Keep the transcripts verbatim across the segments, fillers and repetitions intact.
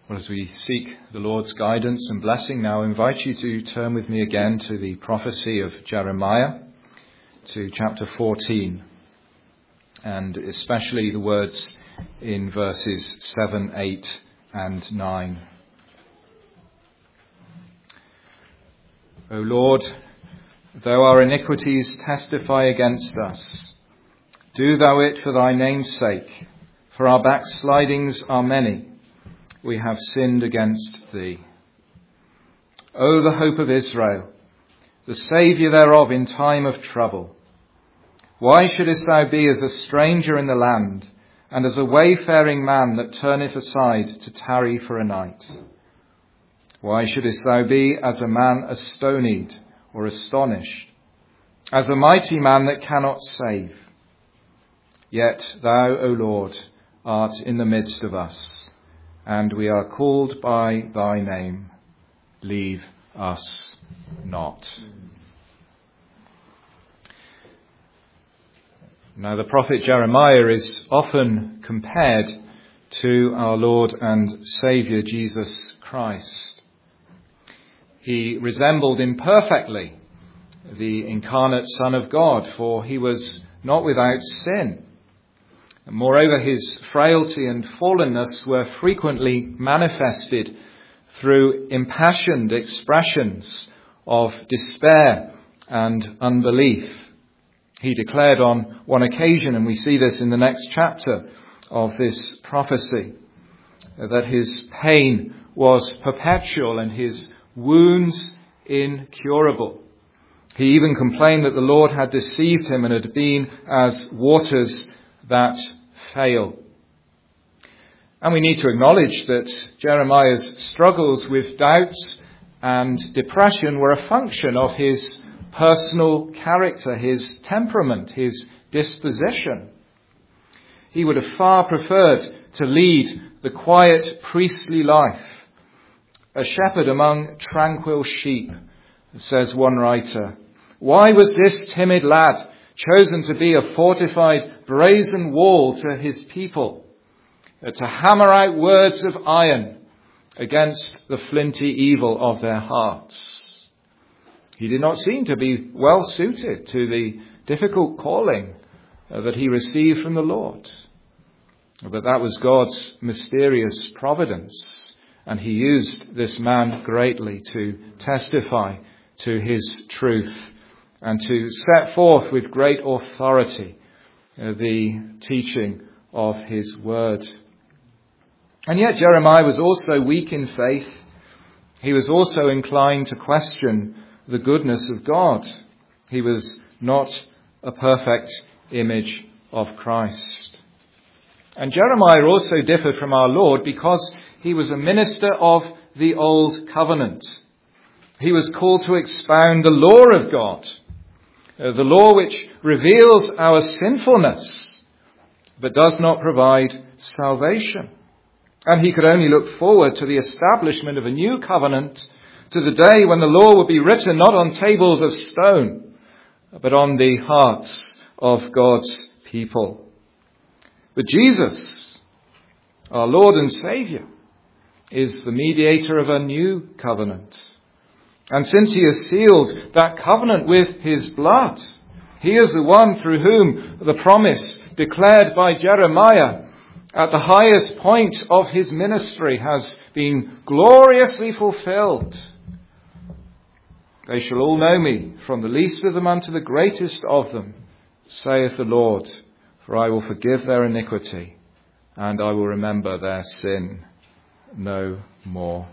Well, as we seek the Lord's guidance and blessing now, I invite you to turn with me again to the prophecy of Jeremiah, to chapter fourteen, and especially the words in verses seven, eight and nine. O Lord, though our iniquities testify against us, do thou it for thy name's sake, for our backslidings are many. We have sinned against thee. O the hope of Israel, the Saviour thereof in time of trouble. Why shouldest thou be as a stranger in the land, and as a wayfaring man that turneth aside to tarry for a night? Why shouldest thou be as a man astonied or astonished, as a mighty man that cannot save? Yet thou, O Lord, art in the midst of us, and we are called by thy name. Leave us not. Now, the prophet Jeremiah is often compared to our Lord and Saviour Jesus Christ. He resembled imperfectly the incarnate Son of God, for he was not without sin. And moreover, his frailty and fallenness were frequently manifested through impassioned expressions of despair and unbelief. He declared on one occasion, and we see this in the next chapter of this prophecy, that his pain was perpetual and his wounds incurable. He even complained that the Lord had deceived him and had been as waters that fail. And we need to acknowledge that Jeremiah's struggles with doubts and depression were a function of his personal character, his temperament, his disposition. He would have far preferred to lead the quiet priestly life, a shepherd among tranquil sheep, says one writer. Why was this timid lad chosen to be a fortified brazen wall to his people, to hammer out words of iron against the flinty evil of their hearts? He did not seem to be well suited to the difficult calling that he received from the Lord. But that was God's mysterious providence, and he used this man greatly to testify to his truth and to set forth with great authority uh, the teaching of his word. And yet Jeremiah was also weak in faith. He was also inclined to question the goodness of God. He was not a perfect image of Christ. And Jeremiah also differed from our Lord because he was a minister of the Old Covenant. He was called to expound the law of God, uh, the law which reveals our sinfulness, but does not provide salvation. And he could only look forward to the establishment of a new covenant, to the day when the law would be written not on tables of stone, but on the hearts of God's people. But Jesus, our Lord and Saviour, is the mediator of a new covenant. And since he has sealed that covenant with his blood, he is the one through whom the promise declared by Jeremiah at the highest point of his ministry has been gloriously fulfilled. They shall all know me, from the least of them unto the greatest of them, saith the Lord, for I will forgive their iniquity, and I will remember their sin no more.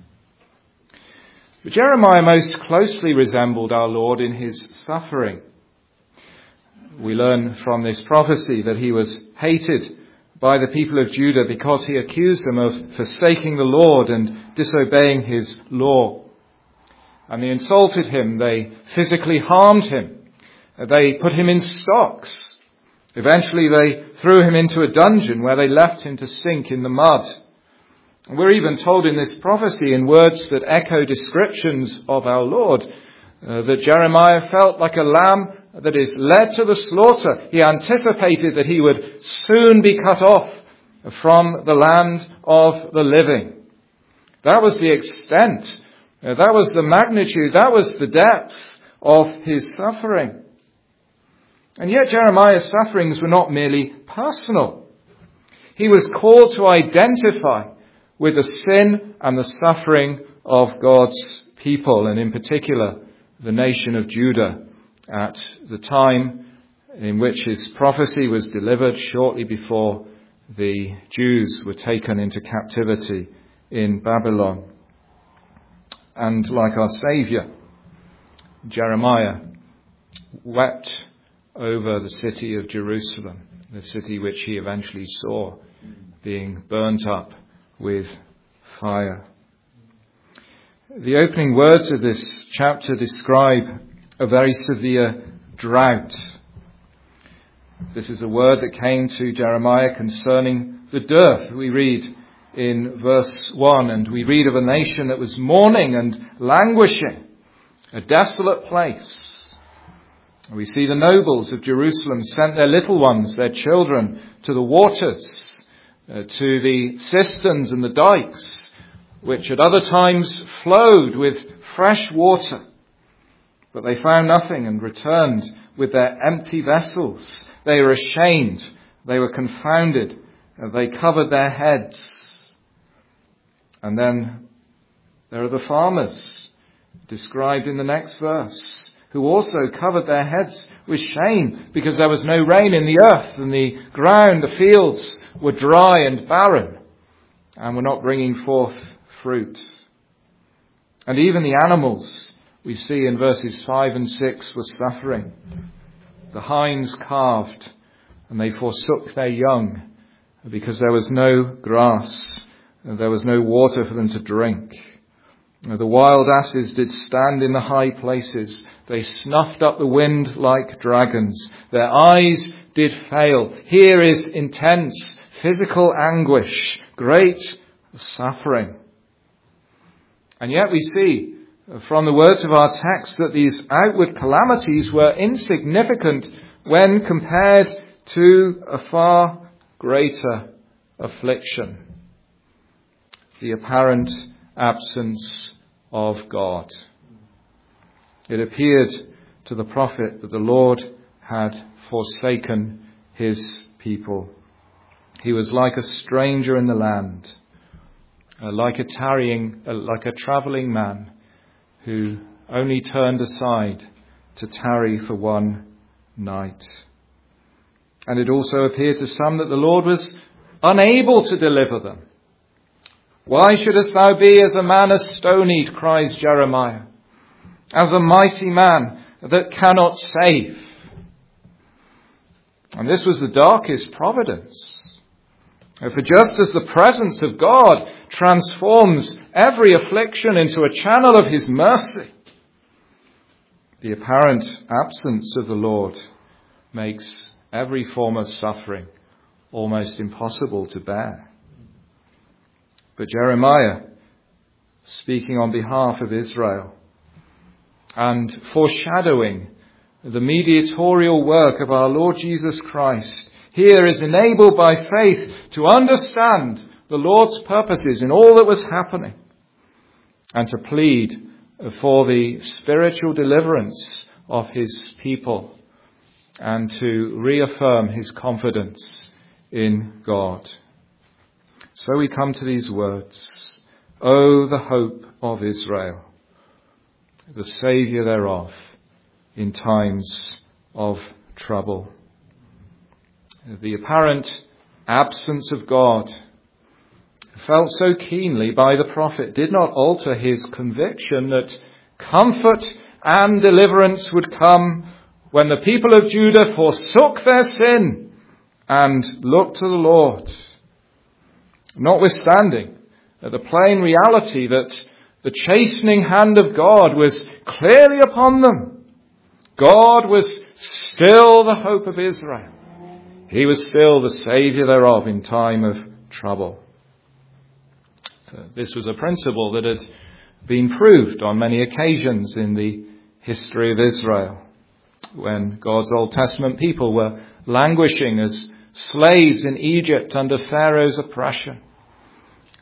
But Jeremiah most closely resembled our Lord in his suffering. We learn from this prophecy that he was hated by the people of Judah because he accused them of forsaking the Lord and disobeying his law. And they insulted him, they physically harmed him, they put him in stocks. Eventually they threw him into a dungeon where they left him to sink in the mud. We're even told in this prophecy, in words that echo descriptions of our Lord, uh, that Jeremiah felt like a lamb that is led to the slaughter. He anticipated that he would soon be cut off from the land of the living. That was the extent. Uh, that was the magnitude. That was the depth of his suffering. And yet Jeremiah's sufferings were not merely personal. He was called to identify with the sin and the suffering of God's people, and in particular the nation of Judah at the time in which his prophecy was delivered shortly before the Jews were taken into captivity in Babylon. And like our Saviour, Jeremiah wept over the city of Jerusalem, the city which he eventually saw being burnt up with fire. The opening words of this chapter describe a very severe drought. This is a word that came to Jeremiah concerning the dearth. We read in verse one, and we read of a nation that was mourning and languishing, a desolate place. We see the nobles of Jerusalem sent their little ones, their children, to the waters, uh, to the cisterns and the dikes, which at other times flowed with fresh water. But they found nothing and returned with their empty vessels. They were ashamed. They were confounded. They covered their heads. And then there are the farmers, described in the next verse, who also covered their heads with shame because there was no rain in the earth, and the ground, the fields were dry and barren and were not bringing forth fruit. And even the animals, we see in verses five and six, were suffering. The hinds calved, and they forsook their young because there was no grass, and there was no water for them to drink. The wild asses did stand in the high places. They snuffed up the wind like dragons. Their eyes did fail. Here is intense physical anguish, great suffering. And yet we see from the words of our text that these outward calamities were insignificant when compared to a far greater affliction: the apparent absence of God. It appeared to the prophet that the Lord had forsaken his people. He was like a stranger in the land, uh, like a tarrying, uh, like a travelling man who only turned aside to tarry for one night. And it also appeared to some that the Lord was unable to deliver them. Why shouldest thou be as a man astonied, cries Jeremiah, as a mighty man that cannot save? And this was the darkest providence. For just as the presence of God transforms every affliction into a channel of his mercy, the apparent absence of the Lord makes every form of suffering almost impossible to bear. But Jeremiah, speaking on behalf of Israel and foreshadowing the mediatorial work of our Lord Jesus Christ, here is enabled by faith to understand the Lord's purposes in all that was happening and to plead for the spiritual deliverance of his people and to reaffirm his confidence in God. So we come to these words: "O the hope of Israel, the Saviour thereof in times of trouble." The apparent absence of God, felt so keenly by the prophet, did not alter his conviction that comfort and deliverance would come when the people of Judah forsook their sin and looked to the Lord. Notwithstanding the plain reality that the chastening hand of God was clearly upon them, God was still the hope of Israel. He was still the Saviour thereof in time of trouble. Uh, this was a principle that had been proved on many occasions in the history of Israel, when God's Old Testament people were languishing as slaves in Egypt under Pharaoh's oppression.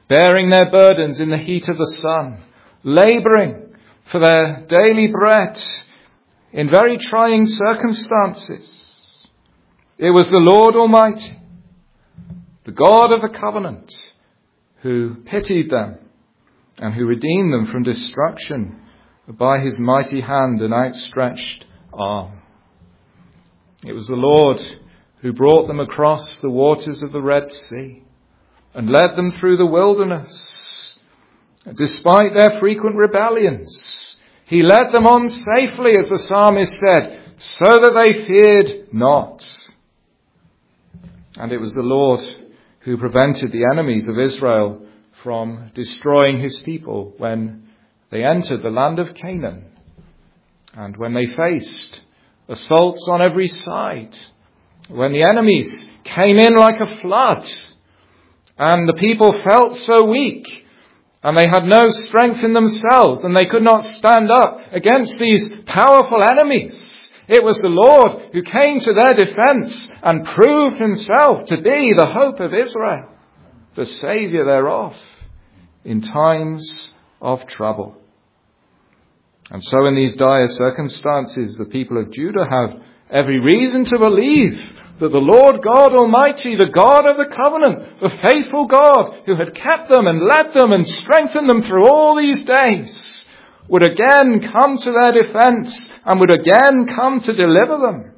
bearing their burdens in the heat of the sun, labouring for their daily bread in very trying circumstances. It was the Lord Almighty, the God of the covenant, who pitied them and who redeemed them from destruction by his mighty hand and outstretched arm. It was the Lord who brought them across the waters of the Red Sea and led them through the wilderness. Despite their frequent rebellions, he led them on safely, as the psalmist said, so that they feared not. And it was the Lord who prevented the enemies of Israel from destroying his people when they entered the land of Canaan and when they faced assaults on every side, when the enemies came in like a flood and the people felt so weak and they had no strength in themselves and they could not stand up against these powerful enemies. It was the Lord who came to their defense and proved himself to be the hope of Israel, the Saviour thereof, in times of trouble. And so in these dire circumstances, the people of Judah have every reason to believe that the Lord God Almighty, the God of the covenant, the faithful God who had kept them and led them and strengthened them through all these days, would again come to their defense and would again come to deliver them.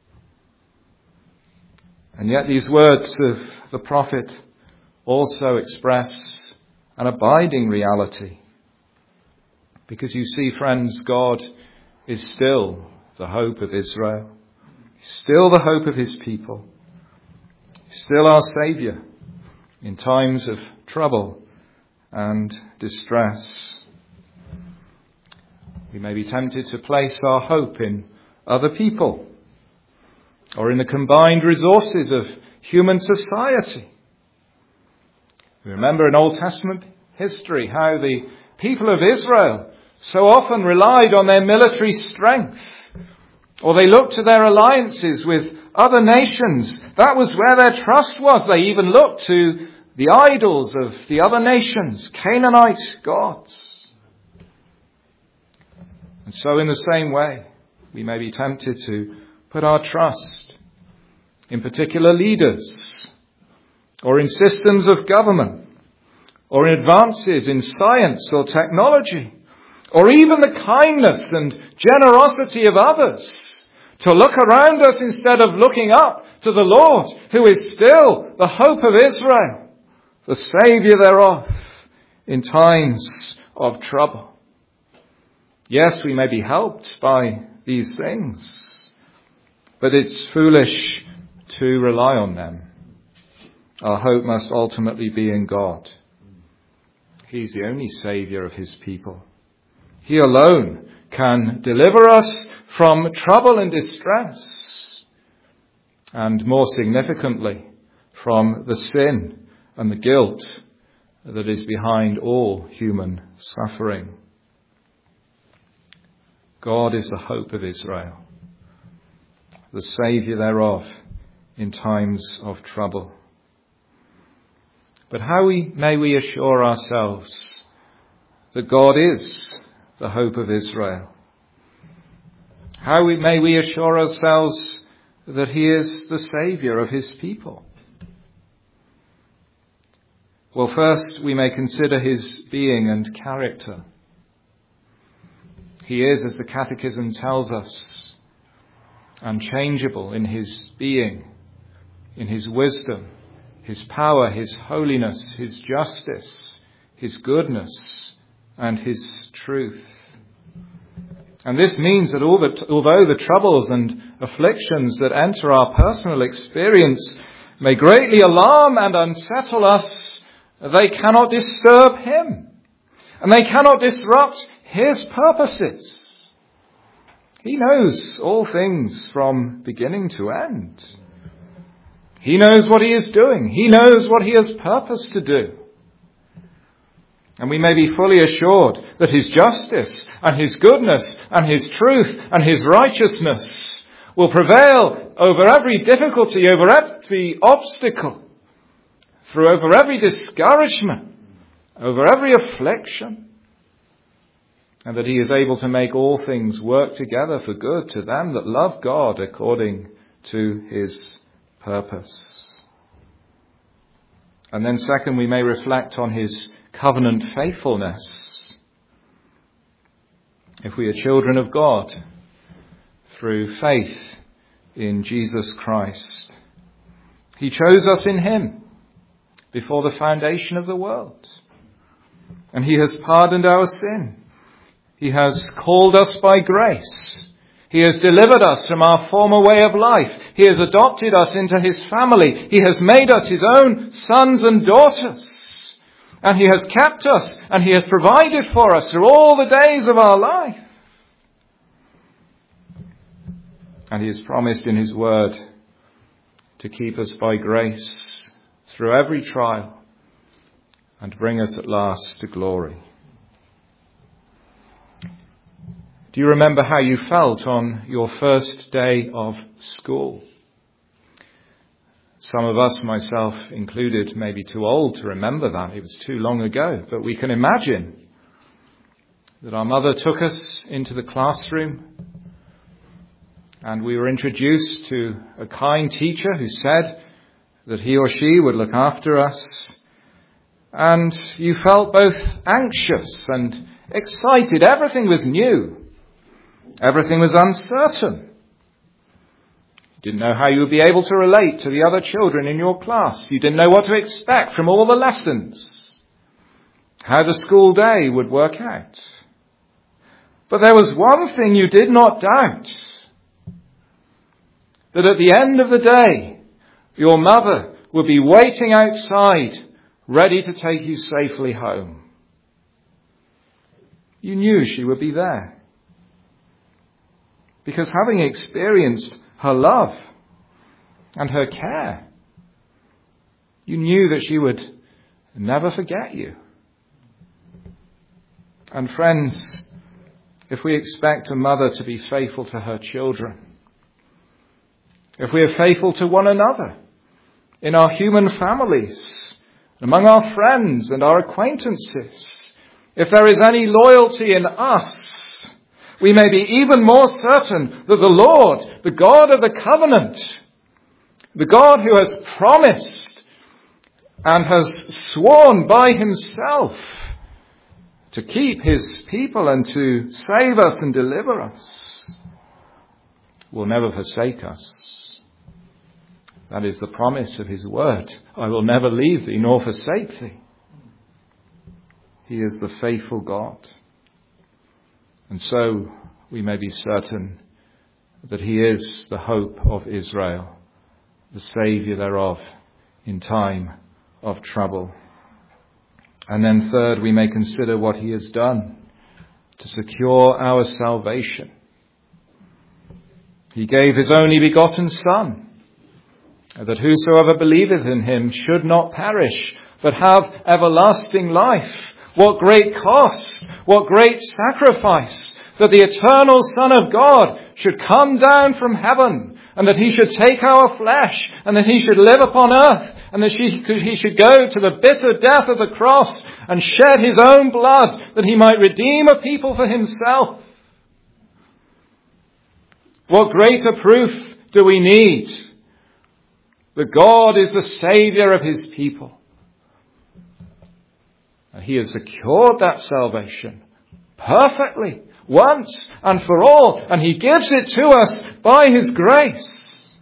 And yet these words of the prophet also express an abiding reality. Because you see, friends, God is still the hope of Israel. He's still the hope of his people. He's still our Saviour in times of trouble and distress. We may be tempted to place our hope in other people or in the combined resources of human society. We remember in Old Testament history how the people of Israel so often relied on their military strength, or they looked to their alliances with other nations. That was where their trust was. They even looked to the idols of the other nations, Canaanite gods. And so in the same way, we may be tempted to put our trust in particular leaders, or in systems of government, or in advances in science or technology, or even the kindness and generosity of others, to look around us instead of looking up to the Lord, who is still the hope of Israel, the Saviour thereof, in times of trouble. Yes, we may be helped by these things, but it's foolish to rely on them. Our hope must ultimately be in God. He's the only Saviour of his people. He alone can deliver us from trouble and distress, and more significantly, from the sin and the guilt that is behind all human suffering. God is the hope of Israel, the Saviour thereof in times of trouble. But how we, may we assure ourselves that God is the hope of Israel? How we, may we assure ourselves that he is the Saviour of his people? Well, first we may consider his being and character. He is, as the Catechism tells us, unchangeable in his being, in his wisdom, his power, his holiness, his justice, his goodness, and his truth. And this means that although the troubles and afflictions that enter our personal experience may greatly alarm and unsettle us, they cannot disturb him, and they cannot disrupt his purposes. He knows all things from beginning to end. He knows what he is doing. He knows what he has purposed to do. And we may be fully assured that his justice and his goodness and his truth and his righteousness will prevail over every difficulty, over every obstacle, through over every discouragement over every affliction, and that he is able to make all things work together for good to them that love God according to his purpose. And then second, we may reflect on his covenant faithfulness. If we are children of God through faith in Jesus Christ, he chose us in him before the foundation of the world, and he has pardoned our sin. He has called us by grace. He has delivered us from our former way of life. He has adopted us into his family. He has made us his own sons and daughters. And he has kept us and he has provided for us through all the days of our life. And he has promised in his word to keep us by grace through every trial and bring us at last to glory. Do you remember how you felt on your first day of school? Some of us, myself included, may be too old to remember that. It was too long ago. But we can imagine that our mother took us into the classroom and we were introduced to a kind teacher who said that he or she would look after us. And you felt both anxious and excited. Everything was new. Everything was uncertain. You didn't know how you would be able to relate to the other children in your class. You didn't know what to expect from all the lessons, how the school day would work out. But there was one thing you did not doubt, that at the end of the day, your mother would be waiting outside, ready to take you safely home. You knew she would be there. Because having experienced her love and her care, you knew that she would never forget you. And friends, if we expect a mother to be faithful to her children, if we are faithful to one another in our human families, among our friends and our acquaintances, if there is any loyalty in us, we may be even more certain that the Lord, the God of the covenant, the God who has promised and has sworn by himself to keep his people and to save us and deliver us, will never forsake us. That is the promise of his word. I will never leave thee nor forsake thee. He is the faithful God. And so we may be certain that he is the hope of Israel, the Saviour thereof in time of trouble. And then third, we may consider what he has done to secure our salvation. He gave his only begotten Son, that whosoever believeth in him should not perish, but have everlasting life. What great cost, what great sacrifice, that the eternal Son of God should come down from heaven, and that he should take our flesh, and that he should live upon earth, and that he should go to the bitter death of the cross and shed his own blood, that he might redeem a people for himself. What greater proof do we need that God is the Saviour of his people? He has secured that salvation perfectly, once and for all, and he gives it to us by his grace.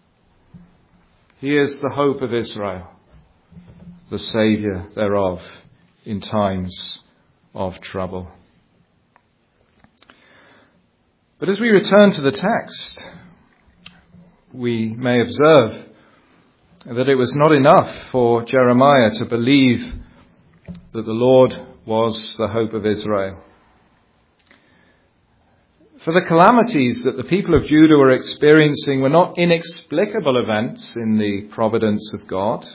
He is the hope of Israel, the Saviour thereof in times of trouble. But as we return to the text, we may observe that it was not enough for Jeremiah to believe that the Lord was the hope of Israel. For the calamities that the people of Judah were experiencing were not inexplicable events in the providence of God.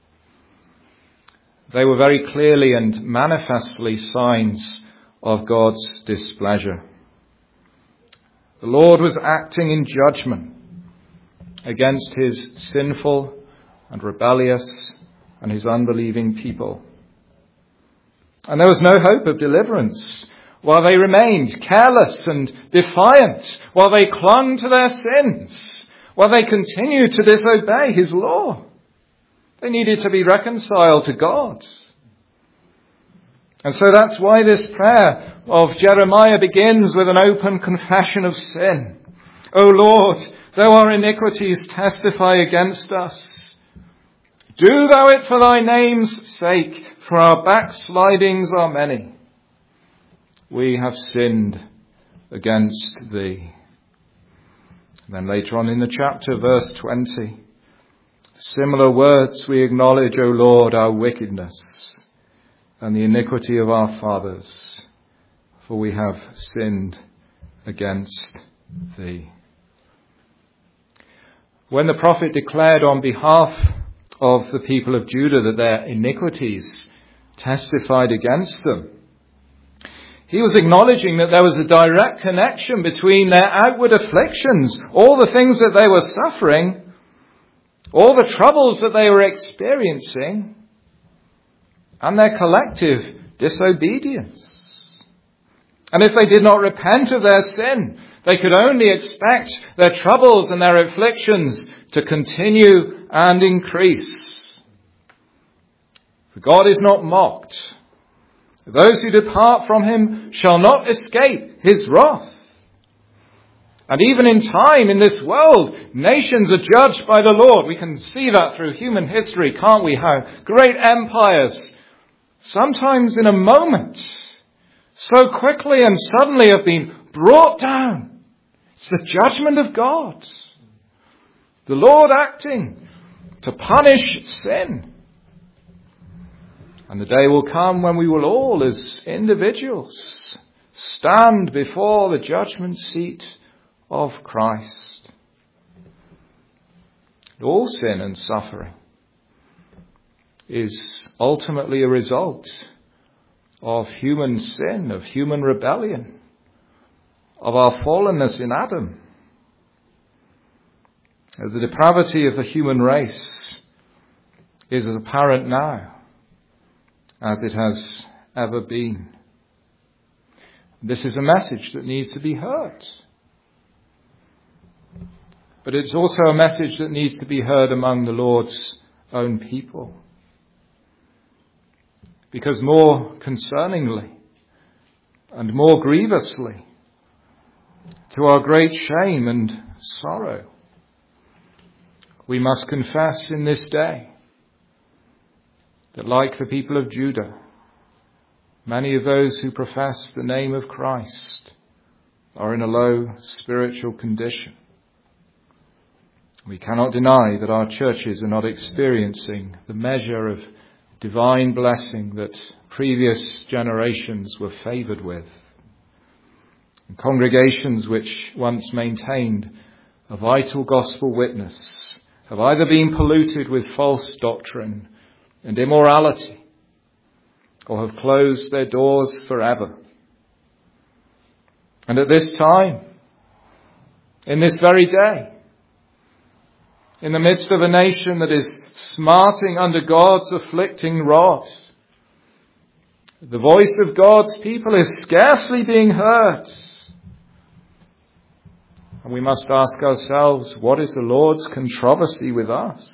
They were very clearly and manifestly signs of God's displeasure. The Lord was acting in judgment against his sinful and rebellious and his unbelieving people. And there was no hope of deliverance while they remained careless and defiant, while they clung to their sins, while they continued to disobey his law. They needed to be reconciled to God. And so that's why this prayer of Jeremiah begins with an open confession of sin. O Lord, though our iniquities testify against us, do thou it for thy name's sake, for our backslidings are many. We have sinned against thee. And then later on in the chapter, verse twenty, similar words, we acknowledge, O Lord, our wickedness and the iniquity of our fathers, for we have sinned against thee. When the prophet declared on behalf of the people of Judah that their iniquities testified against them, he was acknowledging that there was a direct connection between their outward afflictions, all the things that they were suffering, all the troubles that they were experiencing, and their collective disobedience. And if they did not repent of their sin, they could only expect their troubles and their afflictions to continue and increase. For God is not mocked. Those who depart from him shall not escape his wrath. And even in time, in this world, nations are judged by the Lord. We can see that through human history, can't we? How great empires, sometimes in a moment, so quickly and suddenly have been brought down. It's the judgment of God. The Lord acting to punish sin. And the day will come when we will all, as individuals, stand before the judgment seat of Christ. All sin and suffering is ultimately a result of human sin, of human rebellion, of our fallenness in Adam. The depravity of the human race is as apparent now as it has ever been. This is a message that needs to be heard. But it's also a message that needs to be heard among the Lord's own people. Because more concerningly and more grievously, to our great shame and sorrow, we must confess in this day that, like the people of Judah, many of those who profess the name of Christ are in a low spiritual condition. We cannot deny that our churches are not experiencing the measure of divine blessing that previous generations were favoured with. And congregations which once maintained a vital gospel witness have either been polluted with false doctrine and immorality, or have closed their doors forever. And at this time, in this very day, in the midst of a nation that is smarting under God's afflicting rod, the voice of God's people is scarcely being heard. And we must ask ourselves, what is the Lord's controversy with us?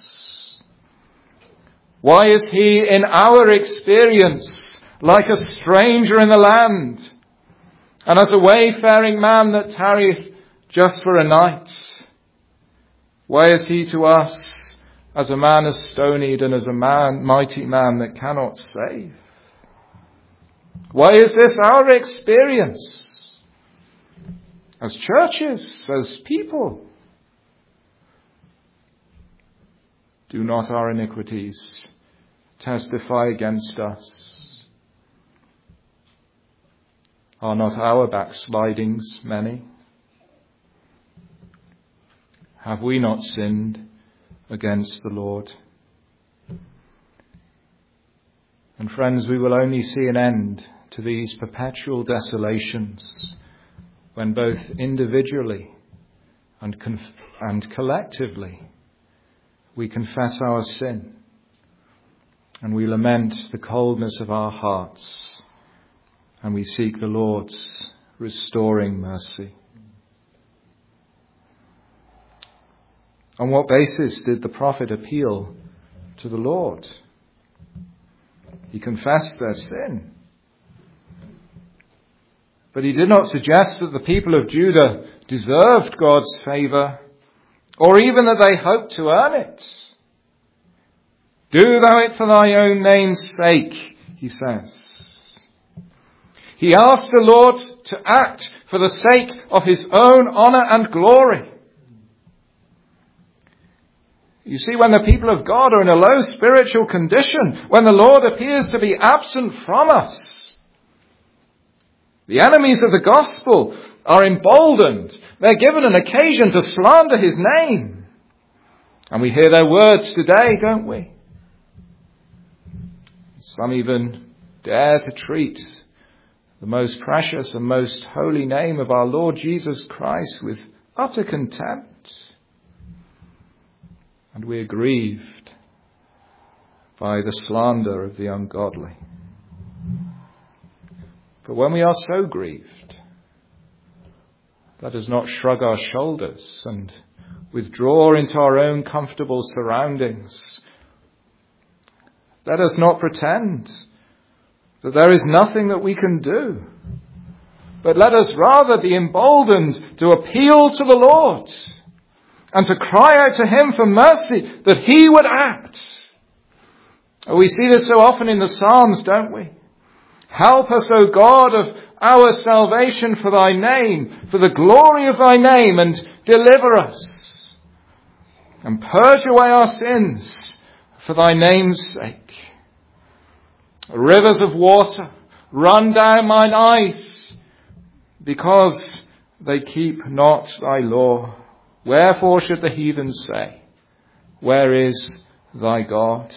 Why is he, in our experience, like a stranger in the land, and as a wayfaring man that tarrieth just for a night? Why is he to us as a man astonied and as a man, mighty man that cannot save? Why is this our experience as churches, as people? Do not our iniquities testify against us? Are not our backslidings many? Have we not sinned against the Lord? And friends, we will only see an end to these perpetual desolations when both individually and, conf- and collectively we confess our sin and we lament the coldness of our hearts and we seek the Lord's restoring mercy. On what basis did the prophet appeal to the Lord? He confessed their sin. But he did not suggest that the people of Judah deserved God's favour, or even that they hoped to earn it. Do thou it for thy own name's sake, he says. He asked the Lord to act for the sake of his own honour and glory. You see, when the people of God are in a low spiritual condition, when the Lord appears to be absent from us, the enemies of the gospel are emboldened. They're given an occasion to slander his name. And we hear their words today, don't we? Some even dare to treat the most precious and most holy name of our Lord Jesus Christ with utter contempt. And we are grieved by the slander of the ungodly. But when we are so grieved, let us not shrug our shoulders and withdraw into our own comfortable surroundings. Let us not pretend that there is nothing that we can do, but let us rather be emboldened to appeal to the Lord and to cry out to him for mercy, that he would act. We see this so often in the Psalms, don't we? Help us, O God of our salvation, for thy name, for the glory of thy name, and deliver us. And purge away our sins for thy name's sake. Rivers of water run down mine eyes, because they keep not thy law. Wherefore should the heathen say, where is thy God?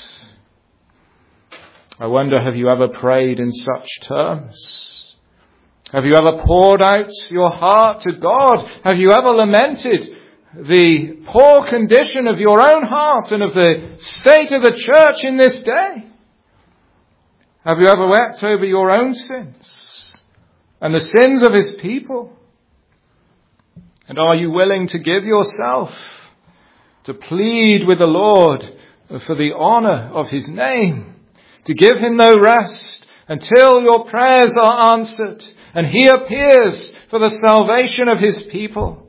I wonder, have you ever prayed in such terms? Have you ever poured out your heart to God? Have you ever lamented the poor condition of your own heart and of the state of the church in this day? Have you ever wept over your own sins and the sins of his people? And are you willing to give yourself to plead with the Lord for the honour of his name, to give him no rest until your prayers are answered and he appears for the salvation of his people?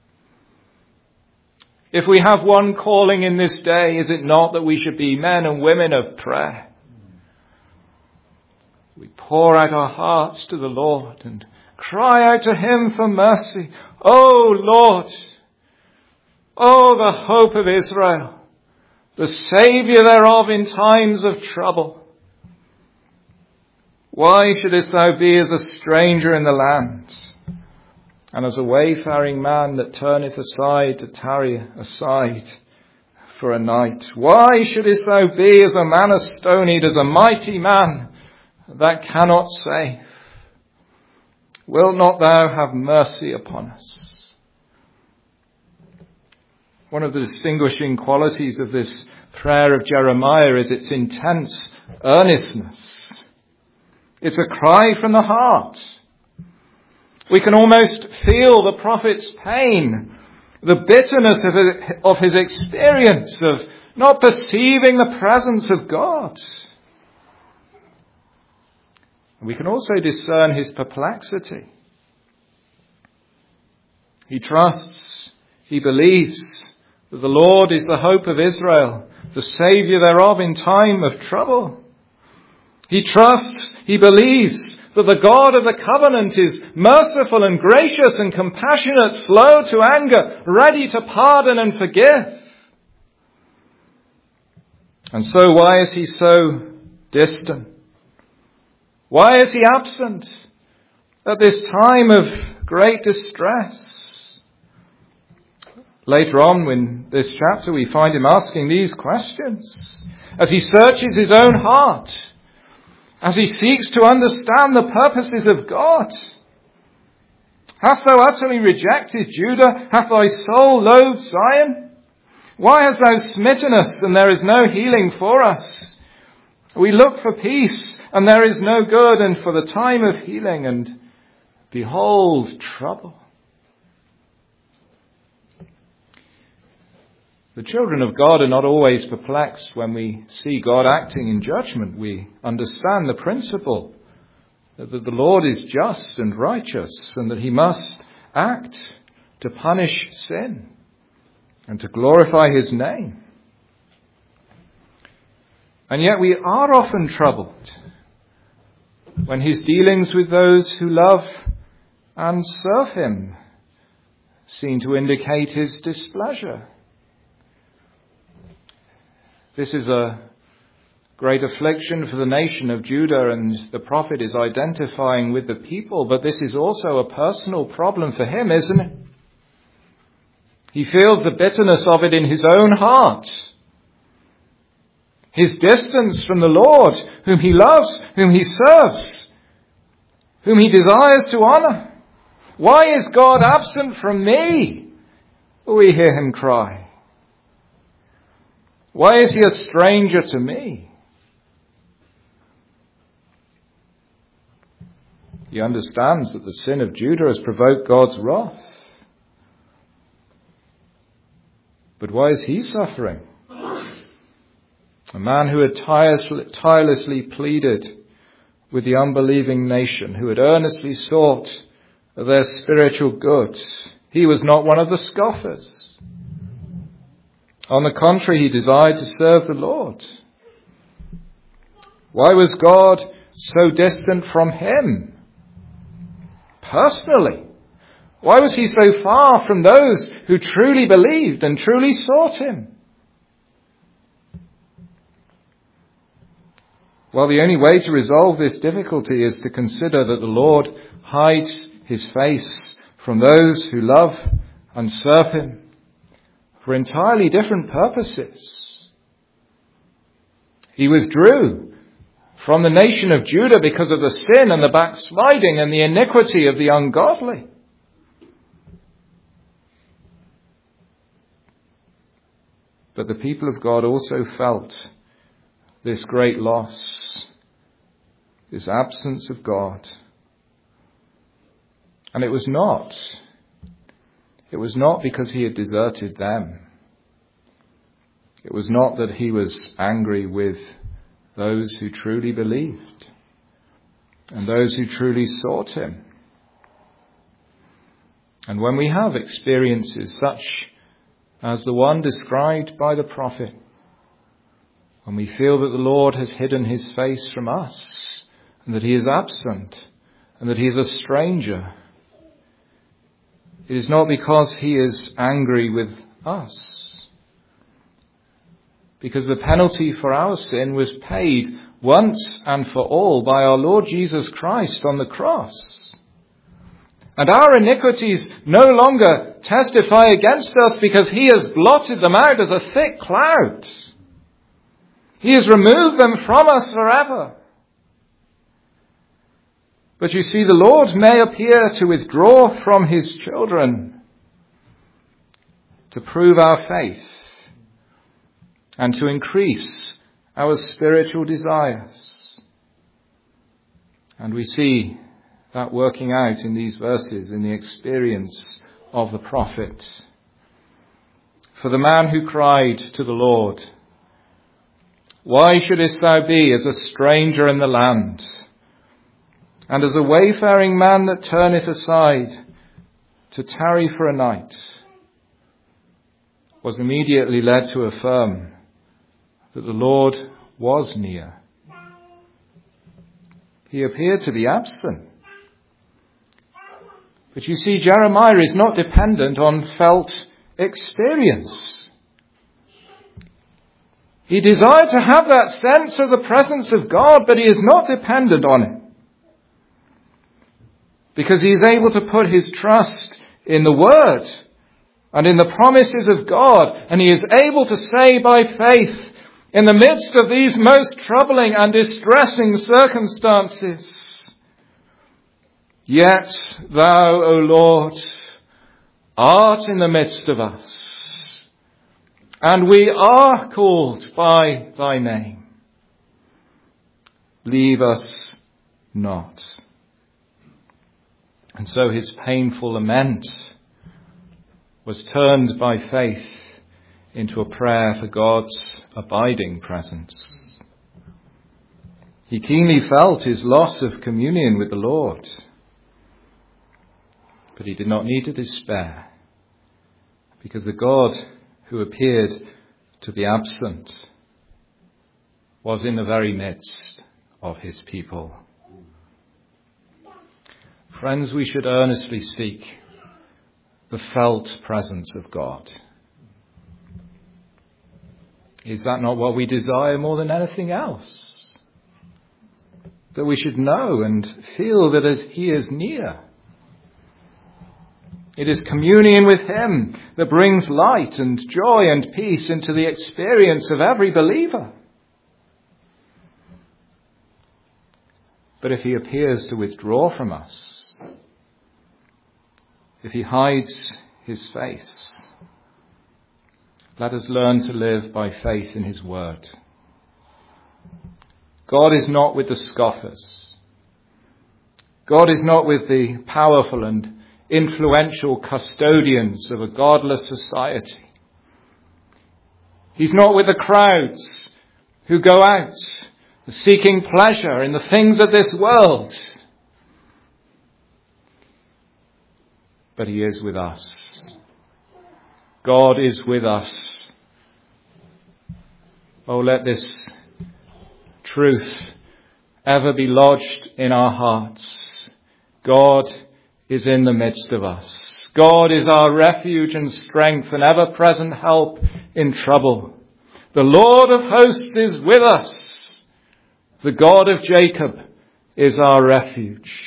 If we have one calling in this day, is it not that we should be men and women of prayer? We pour out our hearts to the Lord and cry out to him for mercy. Oh Lord, oh the hope of Israel, the Saviour thereof in times of trouble. Why shouldest thou be as a stranger in the land, and as a wayfaring man that turneth aside to tarry aside for a night? Why shouldest thou be as a man astonied, as a mighty man that cannot save? Wilt not thou have mercy upon us? One of the distinguishing qualities of this prayer of Jeremiah is its intense earnestness. It's a cry from the heart. We can almost feel the prophet's pain, the bitterness of his, of his experience of not perceiving the presence of God. We can also discern his perplexity. He trusts, he believes that the Lord is the hope of Israel, the Saviour thereof in time of trouble. He trusts, he believes that the God of the covenant is merciful and gracious and compassionate, slow to anger, ready to pardon and forgive. And so why is he so distant? Why is he absent at this time of great distress? Later on in this chapter we find him asking these questions as he searches his own heart, as he seeks to understand the purposes of God. Hast thou utterly rejected Judah? Hath thy soul loathed Zion? Why hast thou smitten us, and there is no healing for us? We look for peace, and there is no good, and for the time of healing, and behold, trouble. The children of God are not always perplexed when we see God acting in judgment. We understand the principle that the Lord is just and righteous, and that he must act to punish sin and to glorify his name. And yet we are often troubled when his dealings with those who love and serve him seem to indicate his displeasure. This is a great affliction for the nation of Judah, and the prophet is identifying with the people, but this is also a personal problem for him, isn't it? He feels the bitterness of it in his own heart. His distance from the Lord, whom he loves, whom he serves, whom he desires to honor. Why is God absent from me? We hear him cry. Why is he a stranger to me? He understands that the sin of Judah has provoked God's wrath. But why is he suffering? A man who had tirelessly pleaded with the unbelieving nation, who had earnestly sought their spiritual good. He was not one of the scoffers. On the contrary, he desired to serve the Lord. Why was God so distant from him? Personally, why was he so far from those who truly believed and truly sought him? Well, the only way to resolve this difficulty is to consider that the Lord hides his face from those who love and serve him for entirely different purposes. He withdrew from the nation of Judah because of the sin and the backsliding and the iniquity of the ungodly. But the people of God also felt this great loss, this absence of God. And it was not, it was not because he had deserted them. It was not that he was angry with those who truly believed and those who truly sought him. And when we have experiences such as the one described by the prophet, when we feel that the Lord has hidden his face from us, and that he is absent, and that he is a stranger, it is not because he is angry with us. Because the penalty for our sin was paid once and for all by our Lord Jesus Christ on the cross. And our iniquities no longer testify against us because he has blotted them out as a thick cloud. He has removed them from us forever. But you see, the Lord may appear to withdraw from his children to prove our faith and to increase our spiritual desires. And we see that working out in these verses in the experience of the prophet. For the man who cried to the Lord, "Why shouldest thou be as a stranger in the land, and as a wayfaring man that turneth aside to tarry for a night?" was immediately led to affirm that the Lord was near. He appeared to be absent. But you see, Jeremiah is not dependent on felt experience. He desired to have that sense of the presence of God, but he is not dependent on it. Because he is able to put his trust in the Word and in the promises of God. And he is able to say by faith, in the midst of these most troubling and distressing circumstances, "Yet thou, O Lord, art in the midst of us, and we are called by thy name. leave us not. And so his painful lament was turned by faith into a prayer for God's abiding presence. He keenly felt his loss of communion with the Lord, but he did not need to despair, because the God who appeared to be absent was in the very midst of his people. Friends, we should earnestly seek the felt presence of God. Is that not what we desire more than anything else? That we should know and feel that he is near. It is communion with him that brings light and joy and peace into the experience of every believer. But if he appears to withdraw from us, if he hides his face, let us learn to live by faith in his word. God is not with the scoffers. God is not with the powerful and influential custodians of a godless society. He's not with the crowds who go out seeking pleasure in the things of this world. But he is with us. God is with us. Oh, let this truth ever be lodged in our hearts. God is in the midst of us. God is our refuge and strength and ever-present help in trouble. The Lord of hosts is with us. The God of Jacob is our refuge.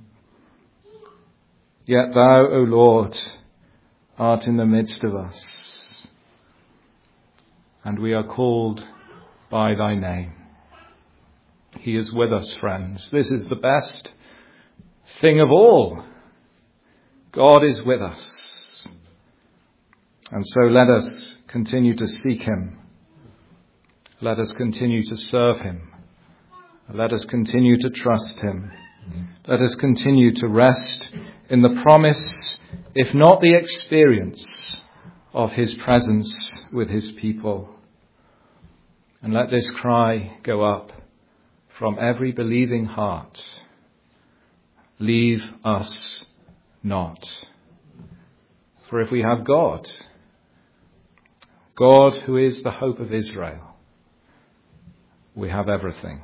Yet thou, O Lord, art in the midst of us, and we are called by thy name. He is with us, friends. This is the best thing of all. God is with us. And so let us continue to seek him. Let us continue to serve him. Let us continue to trust him. Let us continue to rest in the promise, if not the experience, of his presence with his people. And let this cry go up from every believing heart. Leave us not. For if we have God, God who is the hope of Israel, we have everything.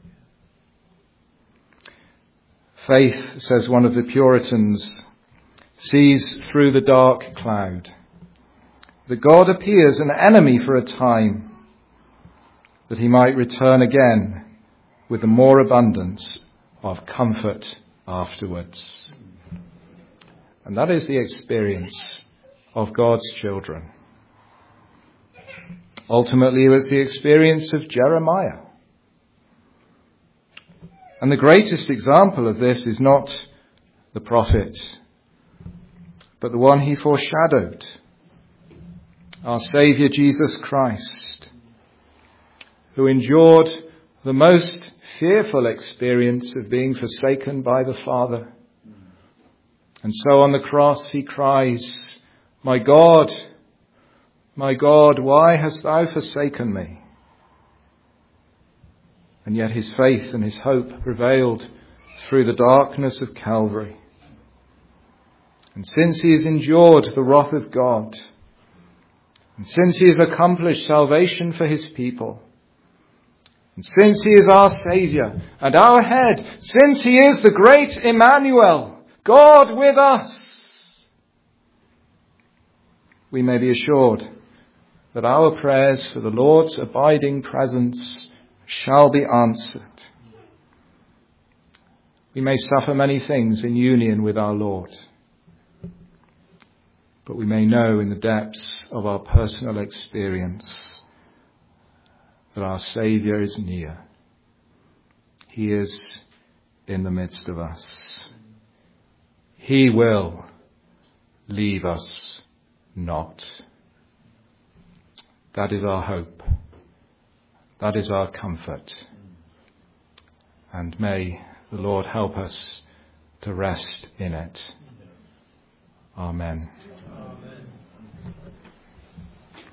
Faith, says one of the Puritans, sees through the dark cloud. That God appears an enemy for a time, that he might return again with the more abundance of comfort afterwards. And that is the experience of God's children. Ultimately, it was the experience of Jeremiah. And the greatest example of this is not the prophet, but the one he foreshadowed, our Saviour Jesus Christ, who endured the most fearful experience of being forsaken by the Father. And so on the cross he cries, "My God, my God, why hast thou forsaken me?" And yet his faith and his hope prevailed through the darkness of Calvary. And since he has endured the wrath of God, and since he has accomplished salvation for his people, and since he is our Saviour and our head, since he is the great Emmanuel, God with us, we may be assured that our prayers for the Lord's abiding presence shall be answered. We may suffer many things in union with our Lord, but we may know in the depths of our personal experience that our Saviour is near. He is in the midst of us. He will leave us not. That is our hope. That is our comfort. and may the Lord help us to rest in it. Amen.